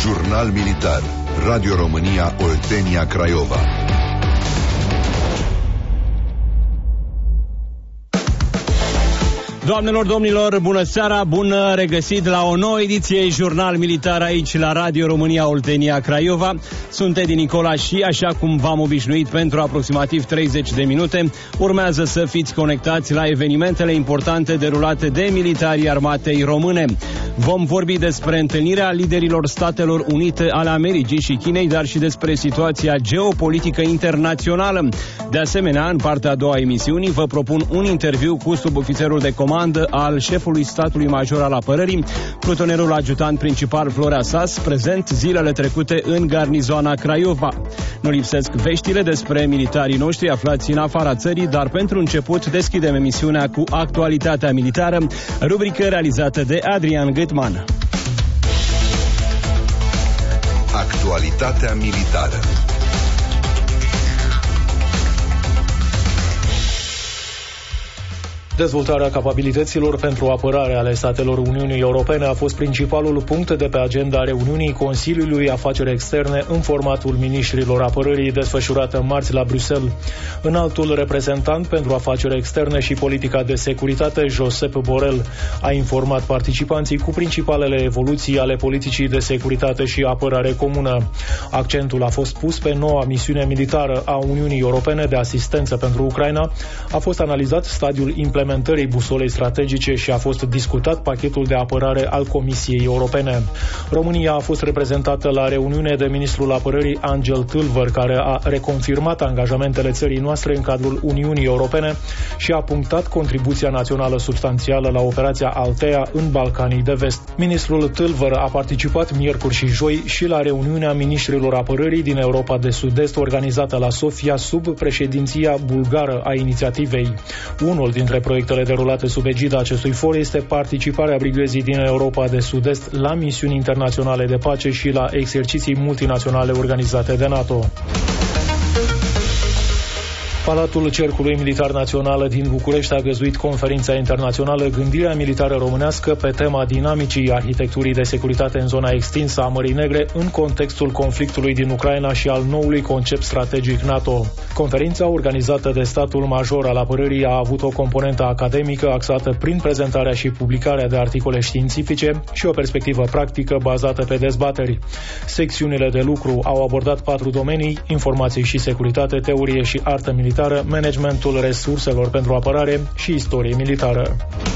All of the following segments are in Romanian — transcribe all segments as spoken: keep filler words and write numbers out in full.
Jurnal Militar. Radio România Oltenia Craiova. Doamnelor, domnilor, bună seara, bun regăsit la o nouă ediție Jurnal Militar aici la Radio România Oltenia Craiova. Sunt Edi Nicola și, așa cum v-am obișnuit, pentru aproximativ treizeci de minute urmează să fiți conectați la evenimentele importante derulate de militarii armatei române. Vom vorbi despre întâlnirea liderilor Statelor Unite ale Americii și Chinei, dar și despre situația geopolitică internațională. De asemenea, în partea a doua a emisiunii vă propun un interviu cu subofițerul de comandă al șefului statului major al apărării, plutonerul ajutant principal Florea Sas, prezent zilele trecute în garnizoana Craiova. Nu lipsesc veștile despre militarii noștri aflați în afara țării, dar pentru început deschidem emisiunea cu actualitatea militară, rubrică realizată de Adrian Gâtman. Actualitatea militară. Dezvoltarea capabilităților pentru apărare ale statelor Uniunii Europene a fost principalul punct de pe agenda reuniunii Consiliului Afaceri Externe în formatul miniștrilor apărării desfășurată marți la Bruxelles. Înaltul reprezentant pentru afaceri externe și politica de securitate, Josep Borrell, a informat participanții cu principalele evoluții ale politicii de securitate și apărare comună. Accentul a fost pus pe noua misiune militară a Uniunii Europene de asistență pentru Ucraina, a fost analizat stadiul implementării busolei strategice și a fost discutat pachetul de apărare al Comisiei Europene. România a fost reprezentată la reuniune de ministrul apărării Angel Tâlvăr, care a reconfirmat angajamentele țării noastre în cadrul Uniunii Europene și a punctat contribuția națională substanțială la operația Althea în Balcanii de Vest. Ministrul Tâlvăr a participat miercuri și joi și la reuniunea ministrilor apărării din Europa de Sud-Est organizată la Sofia sub președinția bulgară a inițiativei. Unul dintre proiectele derulate sub egida acestui for este participarea brigăzii din Europa de Sud-Est la misiuni internaționale de pace și la exerciții multinaționale organizate de NATO. Palatul Cercului Militar Național din București a găzduit conferința internațională Gândirea Militară Românească pe tema dinamicii arhitecturii de securitate în zona extinsă a Mării Negre în contextul conflictului din Ucraina și al noului concept strategic NATO. Conferința, organizată de statul major al apărării, a avut o componentă academică axată prin prezentarea și publicarea de articole științifice și o perspectivă practică bazată pe dezbateri. Secțiunile de lucru au abordat patru domenii: informații și securitate, teorie și artă militară, managementul resurselor pentru apărare și istorie militară.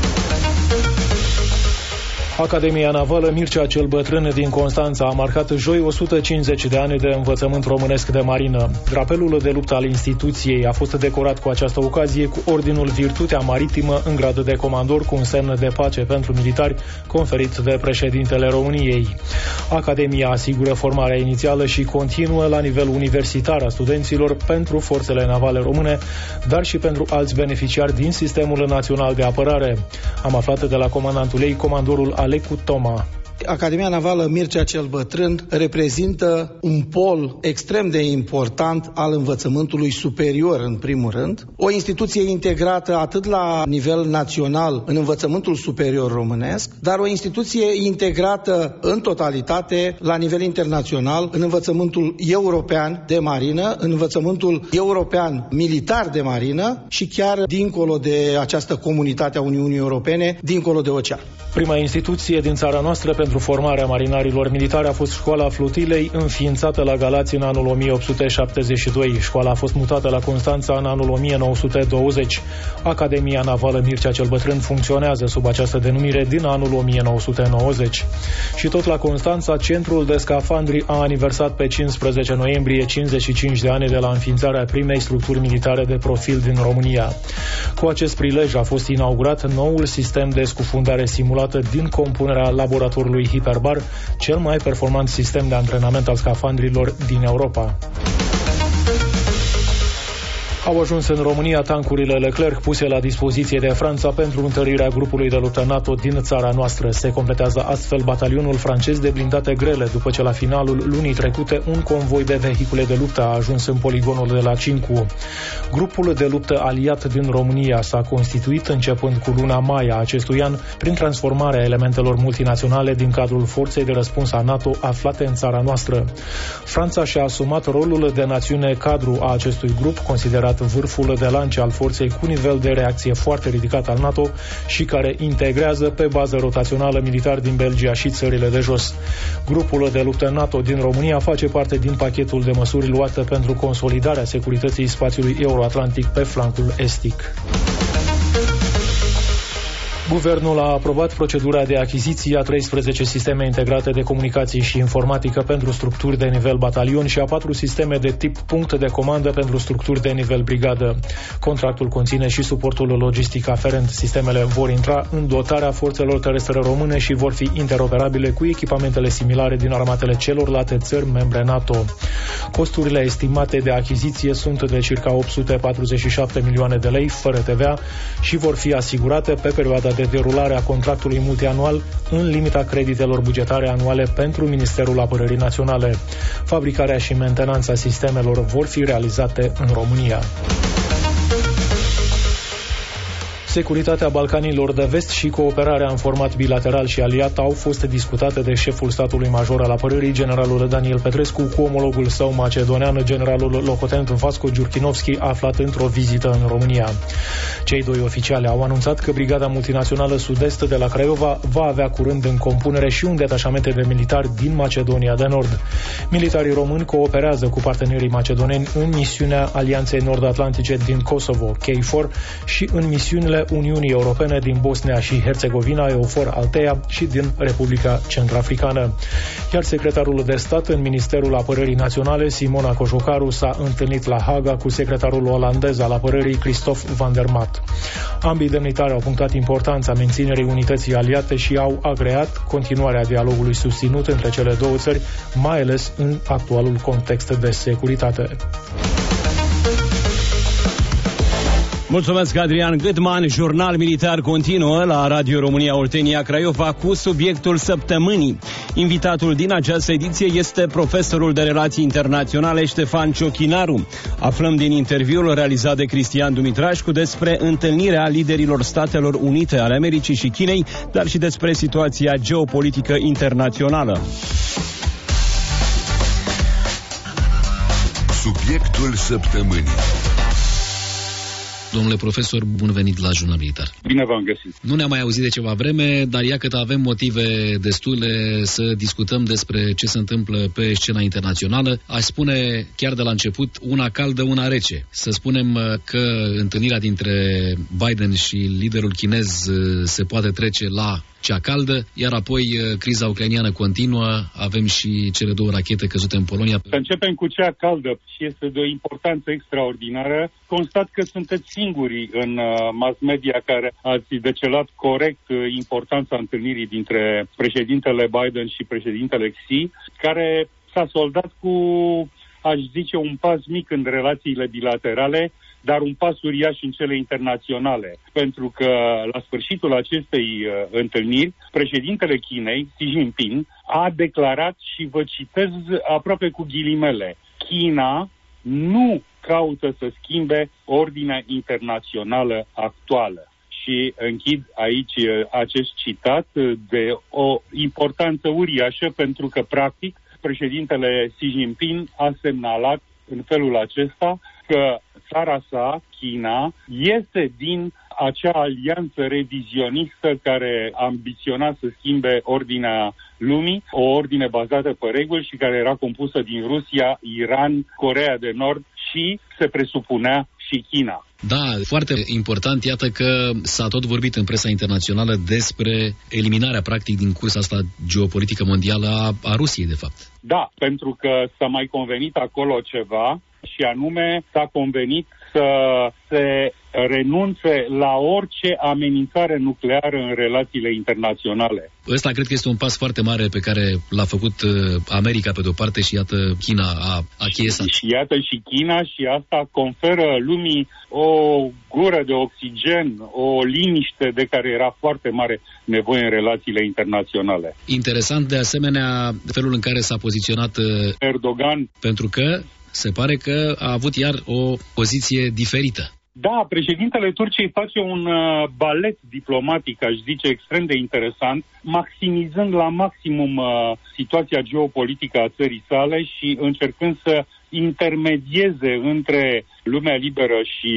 Academia Navală Mircea cel Bătrân din Constanța a marcat joi o sută cincizeci de ani de învățământ românesc de marină. Drapelul de luptă al instituției a fost decorat cu această ocazie cu ordinul Virtutea Maritimă în grad de comandor cu un semn de pace pentru militari conferit de președintele României. Academia asigură formarea inițială și continuă la nivel universitar a studenților pentru forțele navale române, dar și pentru alți beneficiari din Sistemul Național de Apărare. Am aflat de la comandantul ei, comandorul Alecu Toma. Academia Navală Mircea cel Bătrân reprezintă un pol extrem de important al învățământului superior, în primul rând, o instituție integrată atât la nivel național în învățământul superior românesc, dar o instituție integrată în totalitate la nivel internațional în învățământul european de marină, în învățământul european militar de marină și chiar dincolo de această comunitate a Uniunii Europene, dincolo de ocean. Prima instituție din țara noastră pentru formarea marinarilor militari a fost Școala Flotilei, înființată la Galați în anul o mie opt sute șaptezeci și doi. Școala a fost mutată la Constanța în anul o mie nouă sute douăzeci. Academia Navală Mircea cel Bătrân funcționează sub această denumire din anul o mie nouă sute nouăzeci. Și tot la Constanța, Centrul de Scafandri a aniversat pe cincisprezece noiembrie cincizeci și cinci de ani de la înființarea primei structuri militare de profil din România. Cu acest prilej a fost inaugurat noul sistem de scufundare simulată din compunerea laboratorului Hiperbar, cel mai performant sistem de antrenament al scafandrilor din Europa. Au ajuns în România tancurile Leclerc puse la dispoziție de Franța pentru întărirea grupului de luptă NATO din țara noastră. Se completează astfel batalionul francez de blindate grele, după ce la finalul lunii trecute un convoi de vehicule de luptă a ajuns în poligonul de la Cincu. Grupul de luptă aliat din România s-a constituit începând cu luna mai a acestui an prin transformarea elementelor multinaționale din cadrul forței de răspuns a NATO aflate în țara noastră. Franța și-a asumat rolul de națiune cadru a acestui grup, considerat vârful de lance al forței cu nivel de reacție foarte ridicat al NATO și care integrează pe bază rotațională militari din Belgia și țările de jos. Grupul de luptă NATO din România face parte din pachetul de măsuri luate pentru consolidarea securității spațiului euroatlantic pe flancul estic. Guvernul a aprobat procedura de achiziție a treisprezece sisteme integrate de comunicații și informatică pentru structuri de nivel batalion și a patru sisteme de tip punct de comandă pentru structuri de nivel brigadă. Contractul conține și suportul logistic aferent. Sistemele vor intra în dotarea forțelor terestre române și vor fi interoperabile cu echipamentele similare din armatele celorlalte țări membre NATO. Costurile estimate de achiziție sunt de circa opt sute patruzeci și șapte milioane de lei, fără T V A, și vor fi asigurate pe perioada de derulare a contractului multianual în limita creditelor bugetare anuale pentru Ministerul Apărării Naționale. Fabricarea și mentenanța sistemelor vor fi realizate în România. Securitatea Balcanilor de Vest și cooperarea în format bilateral și aliat au fost discutate de șeful statului major al apărării, generalul Daniel Petrescu, cu omologul său macedonean, generalul locotenent Vasco Giurchinovski, aflat într-o vizită în România. Cei doi oficiali au anunțat că Brigada Multinațională Sud-Est de la Craiova va avea curând în compunere și un detașament de militari din Macedonia de Nord. Militarii români cooperează cu partenerii macedoneni în misiunea Alianței Nord-Atlantice din Kosovo, K F O R, și în misiunile Uniunii Europene din Bosnia și Herțegovina, EUFOR Altea, și din Republica Centrafricană. Iar secretarul de stat în Ministerul Apărării Naționale, Simona Cojocaru, s-a întâlnit la Haga cu secretarul olandez al apărării, Christophe van der Maat. Ambii demnitari au punctat importanța menținerii unității aliate și au agreat continuarea dialogului susținut între cele două țări, mai ales în actualul context de securitate. Mulțumesc, Adrian Gâtman. Jurnal militar continuă la Radio România Oltenia Craiova cu subiectul săptămânii. Invitatul din această ediție este profesorul de relații internaționale Ștefan Ciochinaru. Aflăm din interviul realizat de Cristian Dumitrașcu despre întâlnirea liderilor Statelor Unite ale Americii și Chinei, dar și despre situația geopolitică internațională. Subiectul săptămânii. Domnule profesor, bun venit la Jurnal Militar. Bine v-am găsit. Nu ne-am mai auzit de ceva vreme, dar iată că avem motive destule să discutăm despre ce se întâmplă pe scena internațională. Aș spune chiar de la început, una caldă, una rece. Să spunem că întâlnirea dintre Biden și liderul chinez se poate trece la cea caldă, iar apoi criza ucrainiană continuă, avem și cele două rachete căzute în Polonia. Să începem cu cea caldă și este de o importanță extraordinară. Constat că sunteți singurii în mass media care ați decelat corect importanța întâlnirii dintre președintele Biden și președintele Xi, care s-a soldat cu, aș zice, un pas mic în relațiile bilaterale, dar un pas uriaș în cele internaționale. Pentru că la sfârșitul acestei uh, întâlniri, președintele Chinei, Xi Jinping, a declarat, și vă citez aproape cu ghilimele, China nu caută să schimbe ordinea internațională actuală. Și închid aici acest citat de o importanță uriașă, pentru că, practic, președintele Xi Jinping a semnalat în felul acesta că țara sa, China, este din acea alianță revizionistă care ambiționa să schimbe ordinea lumii, o ordine bazată pe reguli și care era compusă din Rusia, Iran, Coreea de Nord și se presupunea și China. Da, foarte important, iată că s-a tot vorbit în presa internațională despre eliminarea, practic, din cursa asta geopolitică mondială a, a Rusiei, de fapt. Da, pentru că s-a mai convenit acolo ceva, și anume s-a convenit să se renunțe la orice amenințare nucleară în relațiile internaționale. Ăsta cred că este un pas foarte mare pe care l-a făcut America pe de-o parte și iată China a achiesat. Și iată și China și asta conferă lumii o gură de oxigen, o liniște de care era foarte mare nevoie în relațiile internaționale. Interesant de asemenea felul în care s-a poziționat Erdogan, pentru că se pare că a avut iar o poziție diferită. Da, președintele Turciei face un uh, balet diplomatic, aș zice, extrem de interesant, maximizând la maximum uh, situația geopolitică a țării sale și încercând să intermedieze între lumea liberă și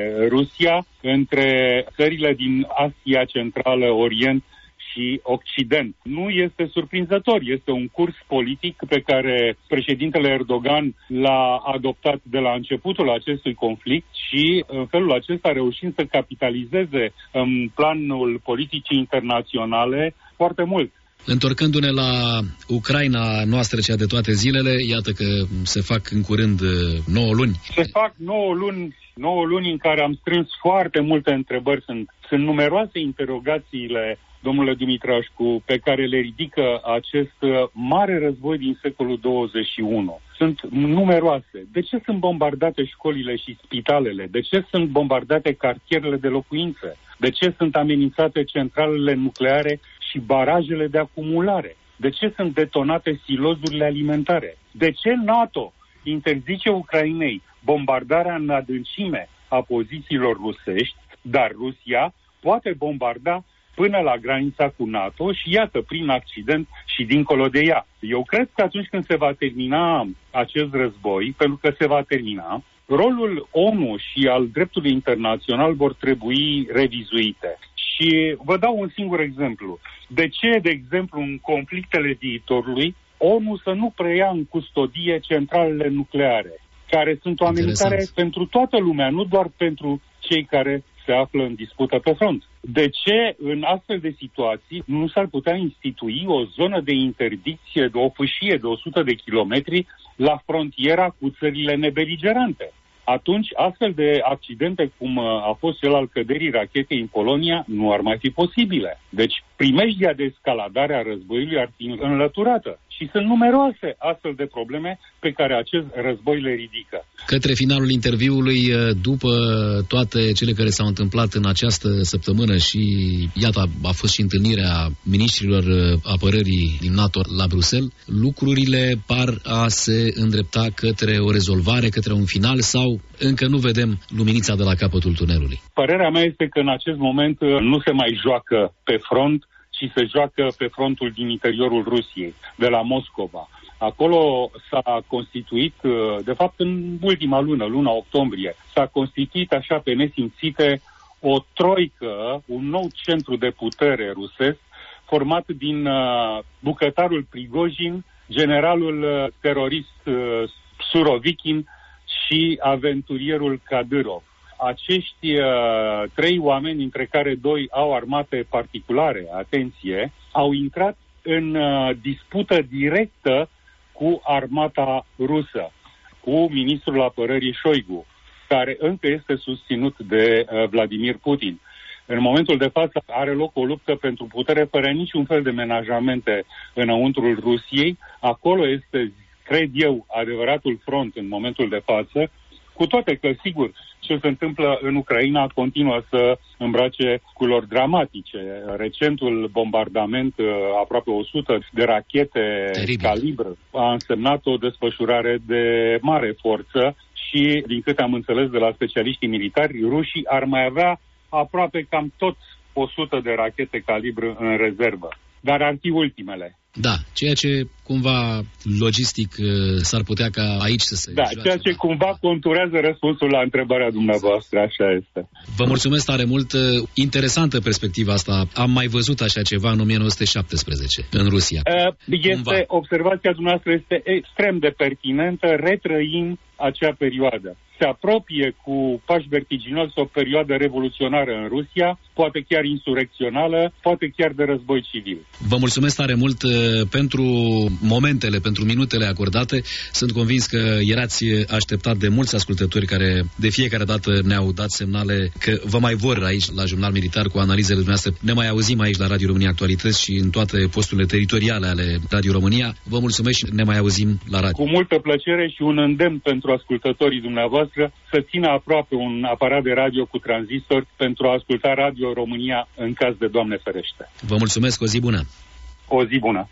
Rusia, între țările din Asia Centrală, Orient și Occident. Nu este surprinzător, este un curs politic pe care președintele Erdogan l-a adoptat de la începutul acestui conflict și în felul acesta reușind să capitalizeze în planul politicii internaționale foarte mult. Întorcându-ne la Ucraina noastră, cea de toate zilele, iată că se fac în curând nouă luni. Se fac nouă luni, nouă luni în care am strâns foarte multe întrebări. Sunt, sunt numeroase interogațiile, domnule Dumitrașcu, pe care le ridică acest mare război din secolul douăzeci și unu. Sunt numeroase. De ce sunt bombardate școlile și spitalele? De ce sunt bombardate cartierele de locuințe? De ce sunt amenințate centralele nucleare și barajele de acumulare? De ce sunt detonate silozurile alimentare? De ce NATO interzice Ucrainei bombardarea în adâncime a pozițiilor rusești, dar Rusia poate bombarda până la granița cu NATO și iată, prin accident și dincolo de ea. Eu cred că atunci când se va termina acest război, pentru că se va termina, rolul O N U și al dreptului internațional vor trebui revizuite. Și vă dau un singur exemplu. De ce, de exemplu, în conflictele viitorului, O N U să nu preia în custodie centralele nucleare, care sunt o amenințare Interesant. pentru toată lumea, nu doar pentru cei care se află în dispută pe front. De ce în astfel de situații nu s-ar putea institui o zonă de interdicție, de o fâșie de o sută de kilometri la frontiera cu țările nebeligerante? Atunci, astfel de accidente, cum a fost cel al căderii rachetei în Polonia, nu ar mai fi posibile. Deci, primejdia de escaladare a războiului ar fi înlăturată. Și sunt numeroase astfel de probleme pe care acest război le ridică. Către finalul interviului, după toate cele care s-au întâmplat în această săptămână și, iată, a fost și întâlnirea ministrilor apărării din NATO la Bruxelles, lucrurile par a se îndrepta către o rezolvare, către un final sau încă nu vedem luminița de la capătul tunelului? Părerea mea este că în acest moment nu se mai joacă pe front, ci se joacă pe frontul din interiorul Rusiei, de la Moscova. Acolo s-a constituit, de fapt în ultima lună, luna octombrie, s-a constituit așa pe nesimțite o troică, un nou centru de putere rusesc, format din uh, bucătarul Prigojin, generalul uh, terorist uh, Surovikin și aventurierul Kadyrov. Acești uh, trei oameni, dintre care doi au armate particulare, atenție, au intrat în uh, dispută directă cu armata rusă, cu ministrul apărării Șoigu, care încă este susținut de uh, Vladimir Putin. În momentul de față are loc o luptă pentru putere fără niciun fel de menajamente înăuntrul Rusiei. Acolo este, cred eu, adevăratul front în momentul de față, cu toate că, sigur, ce se întâmplă în Ucraina continuă să îmbrace culori dramatice. Recentul bombardament, aproape o sută de rachete Teribil. calibr, a însemnat o desfășurare de mare forță și, din câte am înțeles de la specialiștii militari, rușii ar mai avea aproape cam tot o sută de rachete calibr în rezervă. Dar ar fi ultimele. Da, ceea ce cumva logistic s-ar putea ca aici să se... Da, ceea ce cumva conturează răspunsul la întrebarea dumneavoastră, așa este. Vă mulțumesc tare mult. Interesantă perspectiva asta. Am mai văzut așa ceva în o mie nouă sute șaptesprezece, în Rusia. Este, observația dumneavoastră este extrem de pertinentă, retrăim acea perioadă. se apropie cu pași vertiginoși o perioadă revoluționară în Rusia, poate chiar insurecțională, poate chiar de război civil. Vă mulțumesc tare mult pentru momentele, pentru minutele acordate. Sunt convins că erați așteptat de mulți ascultători care de fiecare dată ne-au dat semnale că vă mai vor aici la Jurnal Militar cu analizele dumneavoastră. Ne mai auzim aici la Radio România Actualități și în toate posturile teritoriale ale Radio România. Vă mulțumesc și ne mai auzim la radio. Cu multă plăcere și un îndemn pentru ascultătorii dumneavoastră să țină aproape un aparat de radio cu tranzistor pentru a asculta Radio România în caz de Doamne ferește. Vă mulțumesc, o zi bună! O zi bună!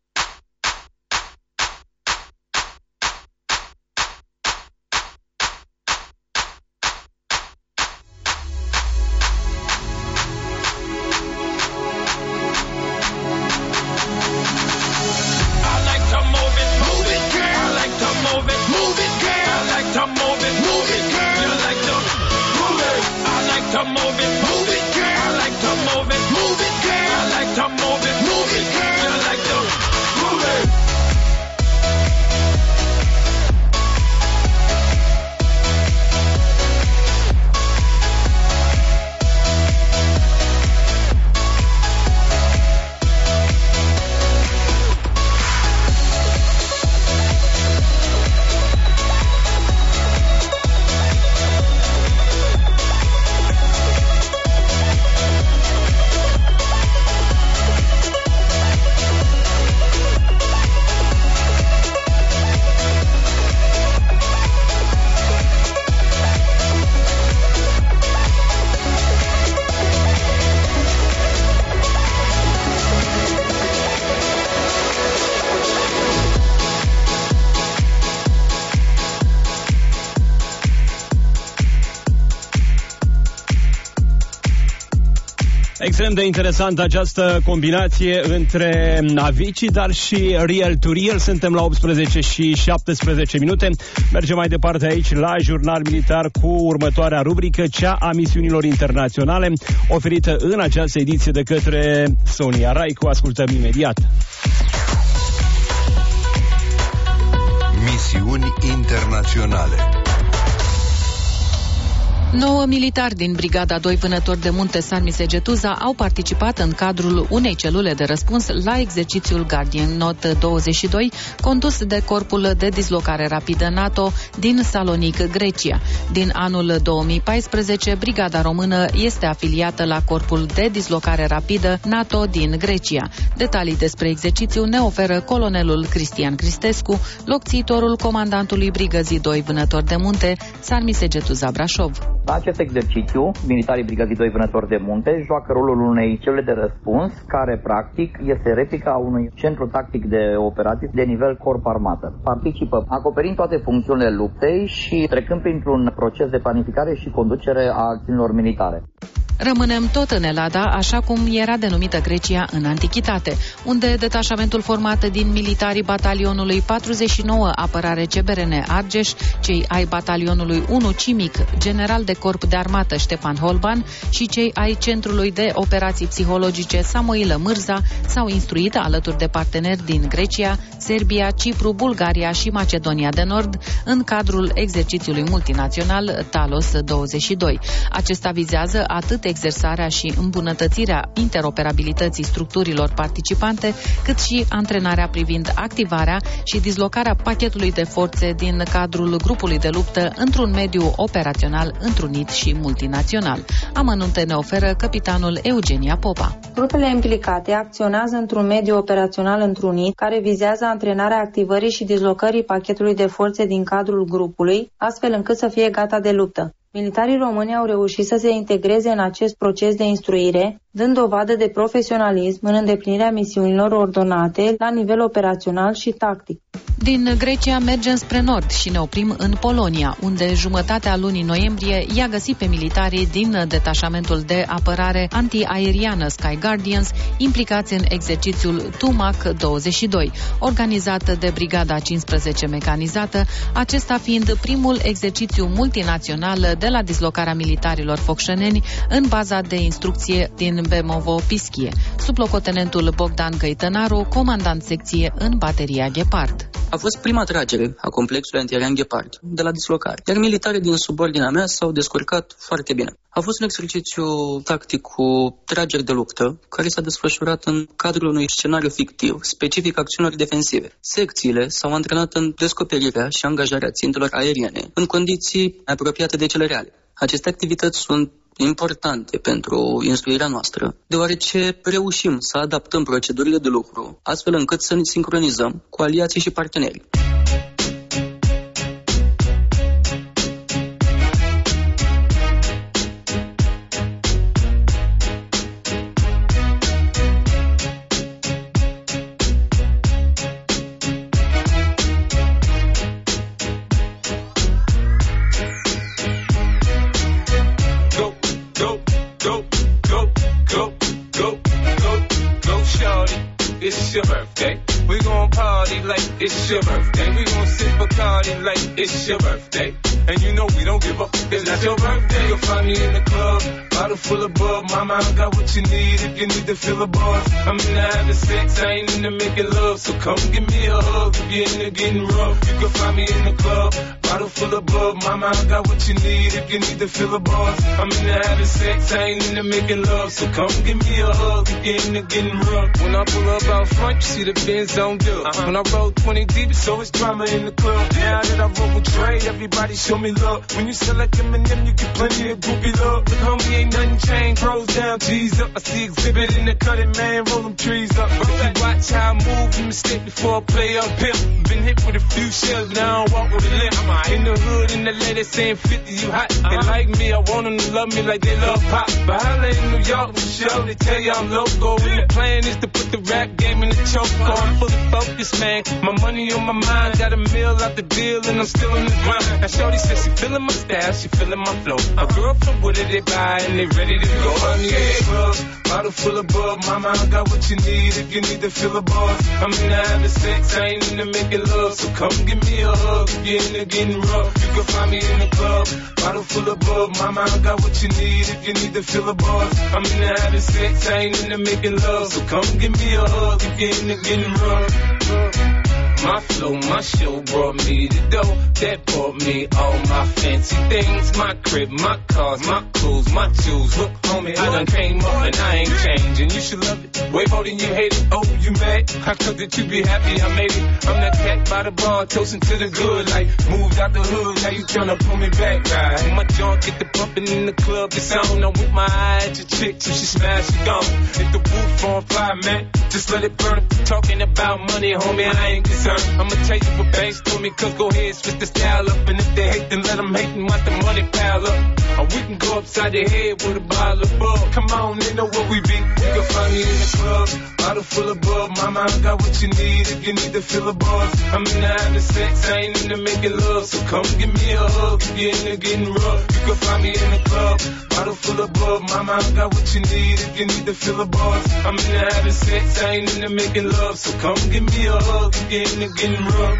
Extrem de interesantă această combinație între Avicii, dar și Real to Real. Suntem la optsprezece și șaptesprezece minute. Mergem mai departe aici la Jurnal Militar cu următoarea rubrică, cea a misiunilor internaționale, oferită în această ediție de către Sonia Raicu. Ascultăm imediat. Misiuni internaționale. Nouă militari din Brigada doi Vânători de Munte Sarmi Segetuza au participat în cadrul unei celule de răspuns la exercițiul Guardian Not douăzeci și doi, condus de Corpul de Dislocare Rapidă NATO din Salonic, Grecia. Din anul două mii paisprezece, Brigada Română este afiliată la Corpul de Dislocare Rapidă NATO din Grecia. Detalii despre exercițiu ne oferă colonelul Cristian Cristescu, locțiitorul comandantului Brigăzii doi Vânători de Munte Sarmi Segetuza Brașov. La acest exercițiu, militarii Brigăzii doi Vânători de Munte joacă rolul unei celule de răspuns, care practic este replica unui centru tactic de operații de nivel corp armată. Participă acoperind toate funcțiunile luptei și trecând printr-un proces de planificare și conducere a acțiunilor militare. Rămânem tot în Elada, așa cum era denumită Grecia în antichitate, unde detașamentul format din militarii batalionului patruzeci și nouă Apărare C B R N Argeș, cei ai batalionului unu Cimic, general de corp de armată Ștepan Holban și cei ai Centrului de Operații Psihologice Samoilă Mârza s-au instruit alături de parteneri din Grecia, Serbia, Cipru, Bulgaria și Macedonia de Nord în cadrul exercițiului multinațional Talos douăzeci și doi. Acesta vizează atât exersarea și îmbunătățirea interoperabilității structurilor participante, cât și antrenarea privind activarea și dislocarea pachetului de forțe din cadrul grupului de luptă într-un mediu operațional întrunit și multinațional. Amănunte ne oferă capitanul Eugenia Popa. Grupele implicate acționează într-un mediu operațional întrunit care vizează antrenarea activării și dislocării pachetului de forțe din cadrul grupului, astfel încât să fie gata de luptă. Militarii români au reușit să se integreze în acest proces de instruire, dând dovadă de profesionalism în îndeplinirea misiunilor ordonate la nivel operațional și tactic. Din Grecia mergem spre nord și ne oprim în Polonia, unde jumătatea lunii noiembrie i-a găsit pe militarii din detașamentul de apărare antiaeriană Sky Guardians implicați în exercițiul Tumac douăzeci și doi, organizat de Brigada cincisprezece mecanizată, acesta fiind primul exercițiu multinațional de la dislocarea militarilor focșăneni în baza de instrucție din Bemovo-Pischie. Sublocotenentul Bogdan Găitănaru, comandant secție în bateria Ghepard. A fost prima tragere a complexului antiaerian Gepard de la dislocare, iar militare din subordinea mea s-au descurcat foarte bine. A fost un exercițiu tactic cu trageri de luptă care s-a desfășurat în cadrul unui scenariu fictiv, specific acțiunilor defensive. Secțiile s-au antrenat în descoperirea și angajarea țintelor aeriene în condiții apropiate de cele reale. Aceste activități sunt importante pentru instruirea noastră, deoarece reușim să adaptăm procedurile de lucru, astfel încât să ne sincronizăm cu aliații și partenerii. It's your birthday. We gon' party like it's your birthday. We gon' sip Bacardi like it's your birthday. And you know we don't give up. It's not your birthday. You'll find me in the club, bottle full of bub. Mama, I got what you need if you need to fill the bars. I'm in the having sex, I ain't into making love. So come give me a hug if you're into getting rough. You can find me in the club, bottle full of bub. Mama, I got what you need if you need to fill the bars. I'm in the having sex, I ain't into making love. So come give me a hug if you're into getting rough. When I pull up out front, you see the Benz on dub. Uh-huh. When I roll twenty deep, it's always drama in the club. Now that I roll with Trey, everybody show me love. When you sell like Eminem, you get plenty of groupie love. Look, homie, ain't nothing changed. Pros down, G's up. I see exhibit in the cutting, man, roll them trees up. If you watch how I move, you mistake before I play up pimp. Been hit with a few shells, now I walk with a limp. In the hood, in the lady saying fifty, you hot. They uh-huh. like me, I want them to love me like they love pop. But holla in New York, for sure, they tell you I'm loco. And the plan is to put the rap game in the choke. I'm fully focused, man. My money on my mind, got a meal out the deal, and I'm still in the grind. Now shorty says she feeling my style, she feeling my flow. A girl from Wooded, they buy and they ready to go. I need a club, bottle full of bub. Mama, I got what you need if you need to fill the bars. I'm in the having sex, I ain't into making love. So come give me a hug if you're into getting rough. You can find me in the club, bottle full of bub. Mama, I got what you need if you need to fill the bars. I'm in the having sex, I ain't into making love. So come give me a hug if you're into getting rough. My flow, my show brought me the dough that brought me all my fancy things. My crib, my cars, my clothes, my shoes. Look, homie, I done came up and I ain't changing. You should love it. Way more than you hate it. Oh, you mad? How come that you be happy I made it? I'm that cat by the bar, toasting to the good. Like, moved out the hood, now you tryna pull me back, right? My junk get the bumping in the club. It's on. I'm with my eye at your chick till she smash, she gone. Hit the roof on fire, man. Just let it burn. Talking about money, homie, I ain't concerned. I'ma tell you what banks told me, cause go ahead, switch the style up. And if they hate, then let them hate and watch the money pile up. Or we can go upside the head with a bottle of bug. Come on, they know what we be. You can find me in the club, bottle full of bug. Mama, I got what you need if you need to fill the bars. I'm in the having sex, I ain't into making love. So come give me a hug if you're into getting rough. You can find me in the club, bottle full of bug. Mama, I got what you need if you need to fill the bars. I'm in the having sex, I ain't into making love. So come give me a hug if you're into getting rough.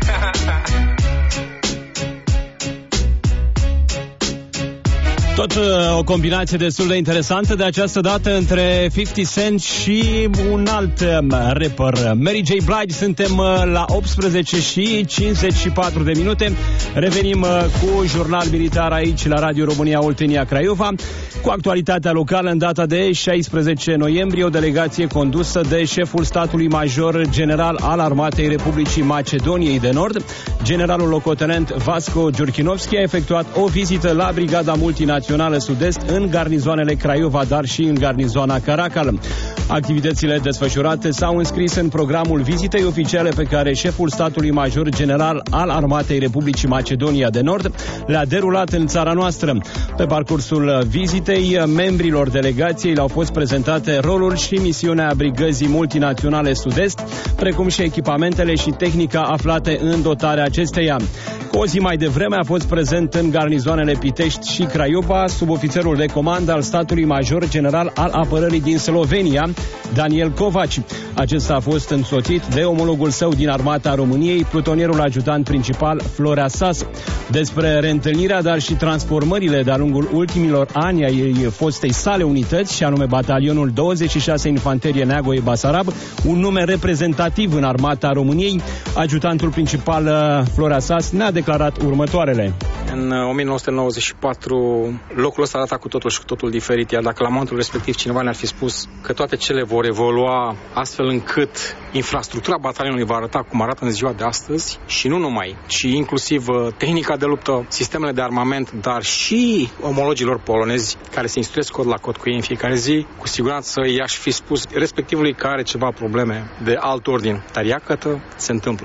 Tot uh, o combinație destul de interesantă de această dată între fifty Cent și un alt um, rapper, Mary J. Blige. Suntem uh, la optsprezece și cincizeci și patru de minute. Revenim uh, cu jurnal militar aici la Radio România Oltenia Craiova. Cu actualitatea locală, în data de șaisprezece noiembrie, o delegație condusă de șeful statului major general al Armatei Republicii Macedoniei de Nord, generalul locotenent Vasco Giurchinovski, a efectuat o vizită la Brigada Multinațională Sud-Est în garnizoanele Craiova, dar și în garnizoana Caracal. Activitățile desfășurate s-au înscris în programul vizitei oficiale pe care șeful statului major general al Armatei Republicii Macedonia de Nord le-a derulat în țara noastră. Pe parcursul vizitei, membrilor delegației le-au fost prezentate rolul și misiunea Brigăzii Multinaționale Sud-Est, precum și echipamentele și tehnica aflate în dotarea acesteia. Cu o zi mai devreme a fost prezent în garnizoanele Pitești și Craiova Europa subofițerul de comandă al statului major general al apărării din Slovenia, Daniel Kovaci. Acesta a fost însoțit de omologul său din armata României, plutonierul ajutant principal Florea Sas. Despre reîntâlnirea, dar și transformările de-a lungul ultimilor ani ai fostei sale unități, și anume batalionul douăzeci și șase Infanterie Neagoe Basarab, un nume reprezentativ în armata României, ajutantul principal Florea Sas ne-a declarat următoarele. În o mie nouă sute nouăzeci și patru locul ăsta arăta cu totul și cu totul diferit, iar dacă la momentul respectiv cineva ne-ar fi spus că toate cele vor evolua astfel încât infrastructura batalionului va arăta cum arată în ziua de astăzi, și nu numai, ci inclusiv tehnica de luptă, sistemele de armament, dar și omologilor polonezi care se instruiesc cod la cod cu ei în fiecare zi, cu siguranță i-aș fi spus respectivului că are ceva probleme de alt ordin. Dar iată, se întâmplă.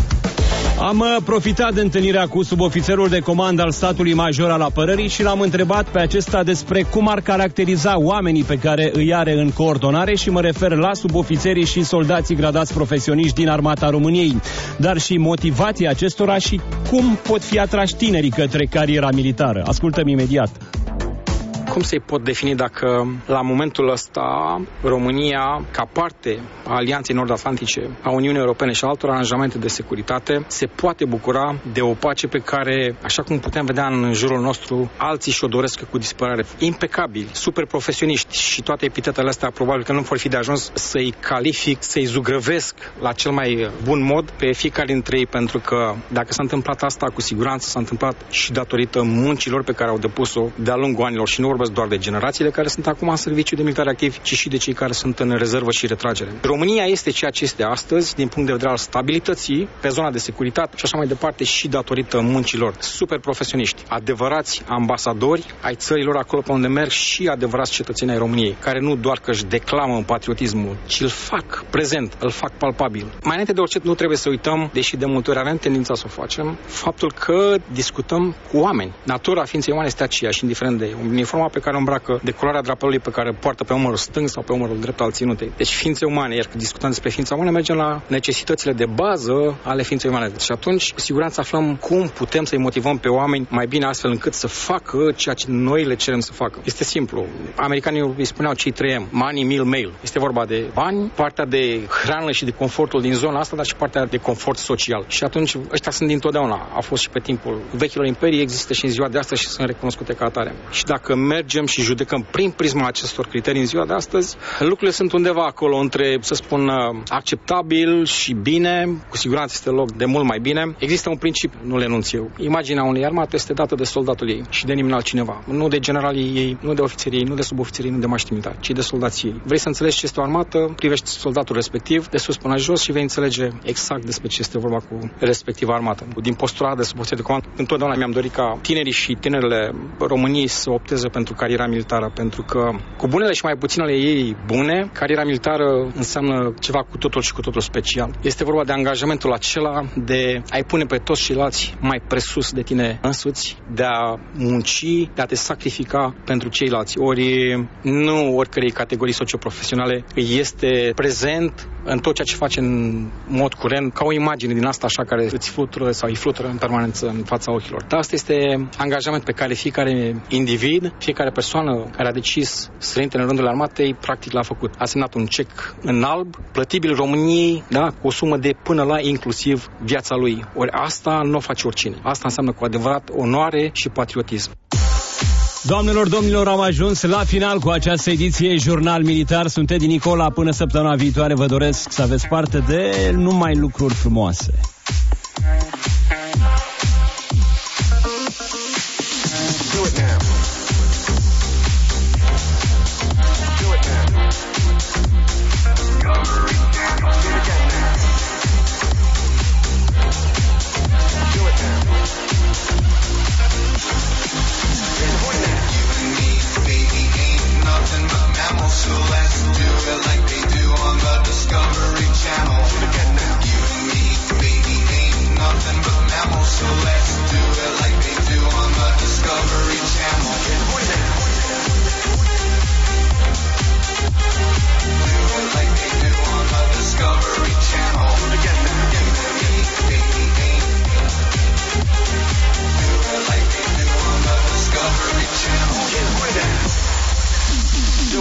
Am profitat de întâlnirea cu subofițerul de comandă al statului major al apărării și l-am întrebat pe acesta despre cum ar caracteriza oamenii pe care îi are în coordonare, și mă refer la subofițerii și soldații gradați profesioniști din armata României, dar și motivația acestora și cum pot fi atrași tinerii către cariera militară. Ascultăm imediat. Cum să-i pot defini dacă la momentul ăsta România, ca parte a Alianței Nord-Atlantice, a Uniunii Europene și altor aranjamente de securitate, se poate bucura de o pace pe care, așa cum putem vedea în jurul nostru, alții și-o doresc cu disperare. Impecabili, super profesioniști, și toate epitetele astea probabil că nu vor fi de ajuns să-i calific, să-i zugrăvesc la cel mai bun mod pe fiecare dintre ei, pentru că dacă s-a întâmplat asta, cu siguranță s-a întâmplat și datorită muncilor pe care au depus-o de-a lungul anilor, și nu vorbesc doar de generațiile care sunt acum în serviciu de militari activi, ci și de cei care sunt în rezervă și retragere. România este ceea ce este astăzi din punct de vedere al stabilității pe zona de securitate și așa mai departe, și datorită muncilor super profesioniști, adevărați ambasadori ai țărilor acolo pe unde merg și adevărați cetățeni ai României, care nu doar că își declamă patriotismul, ci îl fac prezent, îl fac palpabil. Mai înainte de orice, nu trebuie să uităm, deși de multe ori avem tendința să o facem, faptul că discutăm cu oameni. Natura ființei umane este aceeași, indiferent de uniforma pe care o îmbracă, de culoarea drapelului pe care poartă pe umărul stâng sau pe umărul drept al ținutei. Deci ființe umane, iar când discutăm despre ființa umană, mergem la necesitățile de bază ale ființei umane. Și atunci, cu siguranță, aflăm cum putem să-i motivăm pe oameni mai bine, astfel încât să facă ceea ce noi le cerem să facă. Este simplu. Americanii îi spuneau cei trei M, money, meal, mail. Este vorba de bani, partea de hrană și de confortul din zona asta, dar și partea de confort social. Și atunci, ăștia sunt dintotdeauna. A fost și pe timpul vechilor imperii, există și în ziua de astăzi și sunt recunoscute ca atare. Și dacă mergem și judecăm prin prisma acestor criterii în ziua de astăzi, lucrurile sunt undeva acolo între, să spun, acceptabil și bine. Cu siguranță este loc de mult mai bine. Există un principiu, nu le enunț eu. Imaginea unei armate este dată de soldatul ei și de nimeni altcineva. Nu de generalii ei, nu de ofițerii ei, nu de subofițerii, nu de maști militari, ci de soldații ei. Vrei să înțelegi ce este o armată, privești soldatul respectiv de sus până jos și vei înțelege exact despre ce este vorba cu respectiva armată. Din postura de subofițer de comandă, întotdeauna mi-am dorit ca tinerii și tinerele României să opteze pentru cariera militară, pentru că cu bunele și mai puținele ei bune, cariera militară înseamnă ceva cu totul și cu totul special. Este vorba de angajamentul acela de a-i pune pe toți ceilalți mai presus de tine însuți, de a munci, de a te sacrifica pentru ceilalți. Ori nu oricărei categorii socioprofesionale este prezent în tot ceea ce face în mod curent, ca o imagine din asta așa care îți flutură sau îi flutură în permanență în fața ochilor. Dar asta este angajament pe care fiecare individ, fiecare persoană care a decis să intre în rândul armatei, practic l-a făcut. A semnat un cec în alb, plătibil României, da, cu o sumă de până la inclusiv viața lui. Ori asta nu o face oricine. Asta înseamnă cu adevărat onoare și patriotism. Doamnelor, domnilor, am ajuns la final cu această ediție Jurnal Militar. Sunt Edi Nicola. Până săptămâna viitoare vă doresc să aveți parte de numai lucruri frumoase. So let's do it like they do on the Discovery Channel. You and me, baby, ain't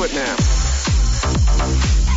it now.